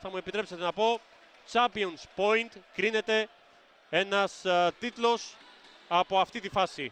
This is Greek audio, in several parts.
θα μου επιτρέψετε να πω, Champions Point, κρίνεται ένας τίτλος από αυτή τη φάση.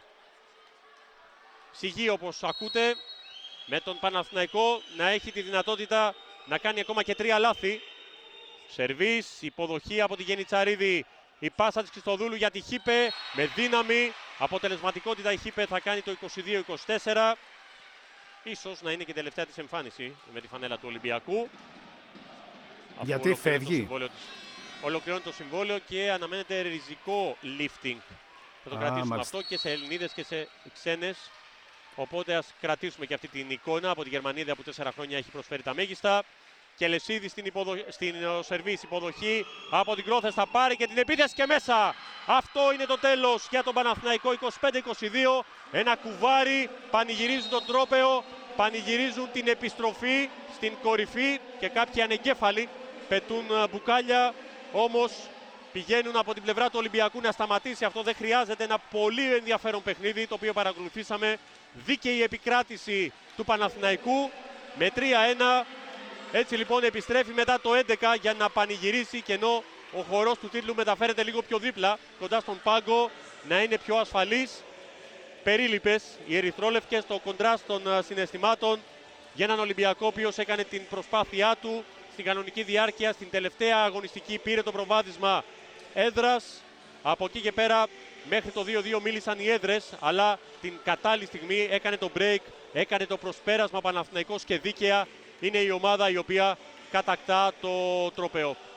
Σιγή, όπως ακούτε, με τον Παναθηναϊκό να έχει τη δυνατότητα να κάνει ακόμα και 3 λάθη. Σερβίς, υποδοχή από τη Γενιτσαρίδη, η πάσα της Χριστοδούλου για τη Χίπε με δύναμη. Αποτελεσματικότητα η Χίπε θα κάνει το 22-24. Ίσως να είναι και η τελευταία της εμφάνιση με τη φανέλα του Ολυμπιακού. Γιατί φεύγει. Ολοκληρώνει το συμβόλαιο και αναμένεται ριζικό lifting. Θα το κρατήσουμε αυτό και σε Ελληνίδες και σε ξένες. Οπότε ας κρατήσουμε και αυτή την εικόνα από τη Γερμανίδα που 4 χρόνια έχει προσφέρει τα μέγιστα. Και Λεσίδη στην σερβίς υποδοχή από την Κρόθες θα πάρει και την επίθεση και μέσα. Αυτό είναι το τέλος για τον Παναθηναϊκό. 25-22. Ένα κουβάρι, πανηγυρίζει τον τρόπαιο, πανηγυρίζουν την επιστροφή στην κορυφή και κάποιοι ανεγκέφαλοι πετούν μπουκάλια. Όμως πηγαίνουν από την πλευρά του Ολυμπιακού να σταματήσει αυτό. Δεν χρειάζεται, ένα πολύ ενδιαφέρον παιχνίδι το οποίο παρακολουθήσαμε. Δίκαιη επικράτηση του Παναθηναϊκού με 3-1. Έτσι λοιπόν επιστρέφει μετά το 11 για να πανηγυρίσει, και ενώ ο χορός του τίτλου μεταφέρεται λίγο πιο δίπλα, κοντά στον πάγκο, να είναι πιο ασφαλής. Περίληπες οι ερυθρόλευκες, το κοντράστ των συναισθημάτων για έναν Ολυμπιακό ο οποίος έκανε την προσπάθειά του στην κανονική διάρκεια. Στην τελευταία αγωνιστική πήρε το προβάδισμα έδρας. Από εκεί και πέρα μέχρι το 2-2 μίλησαν οι έδρες, αλλά την κατάλληλη στιγμή έκανε το break, έκανε το προσπέρασμα Παναθηναϊκός και δίκαια είναι η ομάδα η οποία κατακτά το τροπαίο.